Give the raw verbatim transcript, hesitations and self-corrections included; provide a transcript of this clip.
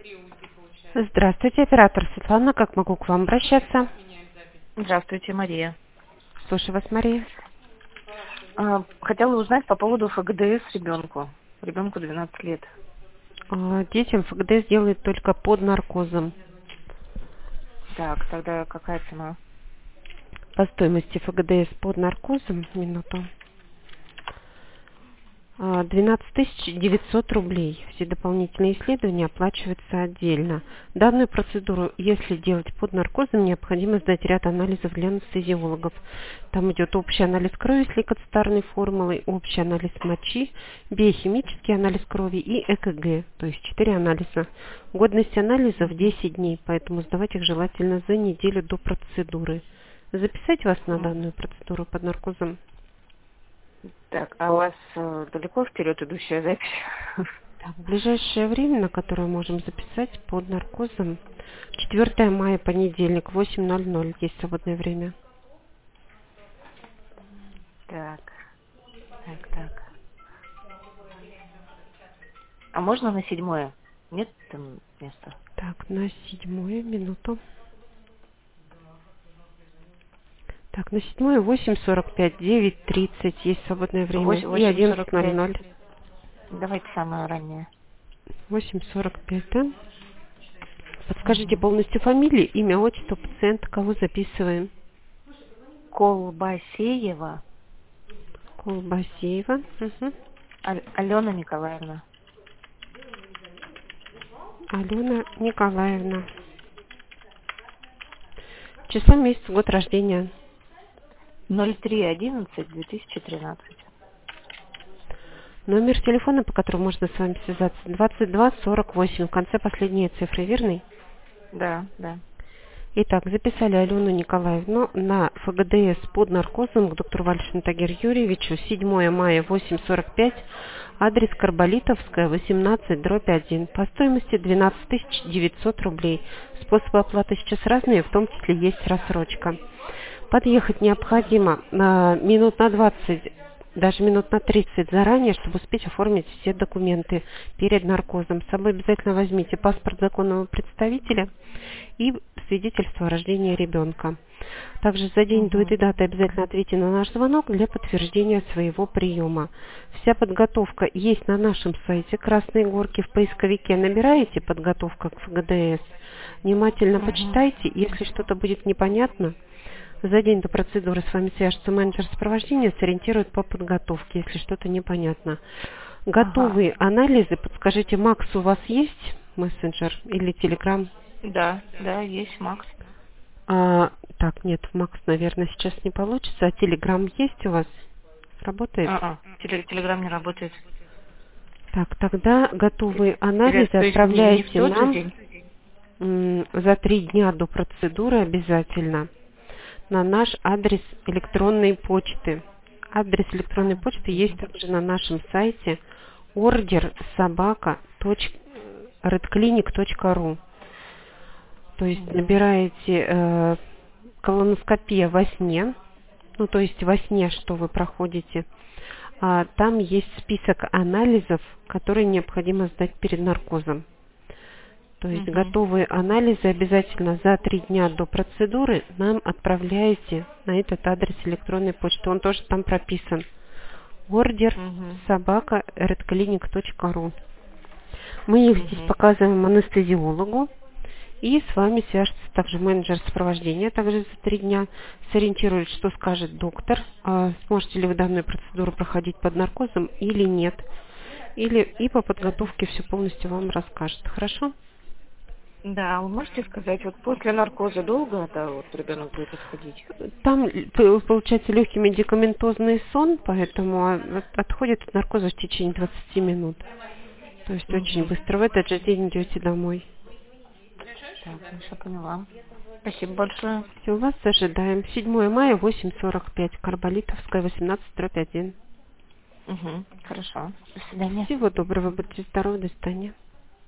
Здравствуйте, оператор Светлана. Как могу к вам обращаться? Здравствуйте, Мария. Слушаю вас, Мария. А, Хотела узнать по поводу ФГДС ребенку. Ребенку двенадцать лет. А, Детям ФГДС делают только под наркозом. Так, тогда какая цена? По стоимости ФГДС под наркозом, минуту, а, двенадцать тысяч девятьсот рублей. Все дополнительные исследования оплачиваются отдельно. Данную процедуру, если делать под наркозом, необходимо сдать ряд анализов для анестезиологов. Там идет общий анализ крови с лейкоцитарной формулой, общий анализ мочи, биохимический анализ крови и ЭКГ, то есть четыре анализа. Годность анализов десять дней, поэтому сдавать их желательно за неделю до процедуры. Записать вас на М, данную процедуру под наркозом? Так, а у вас э, далеко вперед идущая запись? Так, в ближайшее время, на которое можем записать под наркозом, четвёртое мая, понедельник, восемь ноль ноль, есть свободное время. Так, так, так. А можно на седьмое? Нет там места? Так, на седьмую минуту. Так, на седьмое восемь сорок пять, девять тридцать, есть свободное время. Восемь, И восемь одиннадцать сорок ноль пять. ноль. Давайте самое раннее. восемь сорок пять, да? Подскажите Угу. полностью фамилию, имя, отчество пациента, кого записываем? Колбасеева Колбасеева. Угу. Аль- Алена Николаевна. Алена Николаевна. Число, месяц, год рождения. ноль три одиннадцать две тысячи тринадцать. Номер телефона, по которому можно с вами связаться, двадцать два сорок восемь. В конце последние цифры, верный? Да, да. Итак, записали Алену Николаевну на ФГДС под наркозом к доктору Вальшину Тагиру Юрьевичу. седьмое мая, восемь сорок пять. Адрес Карболитовская, восемнадцать, дробь один. По стоимости двенадцать тысяч девятьсот рублей. Способы оплаты сейчас разные, в том числе есть рассрочка. Подъехать необходимо на минут на двадцать, даже минут на тридцать заранее, чтобы успеть оформить все документы перед наркозом. С собой обязательно возьмите паспорт законного представителя и свидетельство о рождении ребенка. Также за день до Угу. этой даты обязательно ответьте на наш звонок для подтверждения своего приема. Вся подготовка есть на нашем сайте Красные Горки. В поисковике набираете «Подготовка к ФГДС». Внимательно Угу. почитайте. Если что-то будет непонятно, за день до процедуры с вами свяжется менеджер сопровождения, сориентирует по подготовке, если что-то непонятно. Ага. Готовые анализы, подскажите, Макс у вас есть мессенджер или Телеграм? Да, да, есть Макс. А, так, нет, в Макс, наверное, сейчас не получится. А Телеграм есть у вас? Работает? А, Теле- Телеграм не работает. Так, тогда готовые Или, анализы то есть не, не в отправляйте тот же нам день? м, за три дня до процедуры обязательно на наш адрес электронной почты. Адрес электронной А, почты есть также на нашем сайте ордер собака редклиник точка ру. То есть угу. набираете э, колоноскопия во сне, ну то есть во сне, что вы проходите. А, там есть список анализов, которые необходимо сдать перед наркозом. То есть Угу. готовые анализы обязательно за три дня до процедуры нам отправляете на этот адрес электронной почты. Он тоже там прописан. ордер Угу. собака редклиник точка ру. Мы их здесь Угу. показываем анестезиологу. И с вами свяжется также менеджер сопровождения, также за три дня, сориентирует, что скажет доктор, а сможете ли вы данную процедуру проходить под наркозом или нет. Или и по подготовке все полностью вам расскажет. Хорошо? Да, вы можете сказать, вот после наркоза долго это вот ребенок будет отходить? Там п- получается легкий медикаментозный сон, поэтому а, от- отходит от наркоза в течение двадцати минут. То есть очень Угу. быстро. В этот же день идете домой. Так, ну все поняла. Спасибо большое. Все, вас ожидаем. седьмое мая, восемь сорок пять, Карболитовская, восемнадцать, дробь один. Угу. Хорошо. До свидания. Всего доброго, будьте здоровы, до свидания.